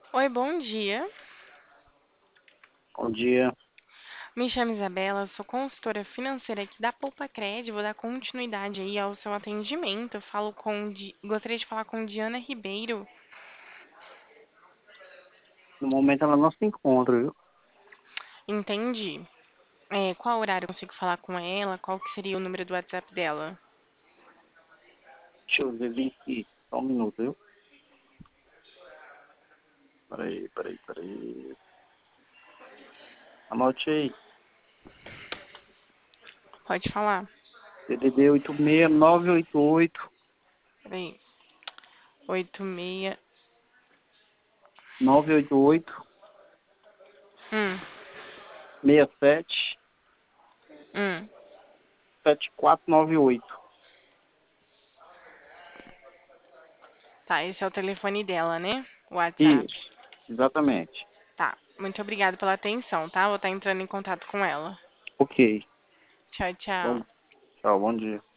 Oi, bom dia. Bom dia. Me chamo Isabela, sou consultora financeira aqui da Poupa Cred. Vou dar continuidade aí ao seu atendimento. Eu falo gostaria de falar com Diana Ribeiro. No momento ela não se encontra, viu? Entendi. Qual horário eu consigo falar com ela? Qual que seria o número do WhatsApp dela? Deixa eu ver bem aqui. Só um minuto, viu? Peraí. Anote aí. Pode falar. DDD 86988 Peraí. 86. 988 Hum, 67 hum. 7498. Tá, esse é o telefone dela, né? O WhatsApp. Isso, exatamente. Tá. Muito obrigada pela atenção, tá? Vou estar entrando em contato com ela. Ok. Tchau, tchau. Bom, tchau, bom dia.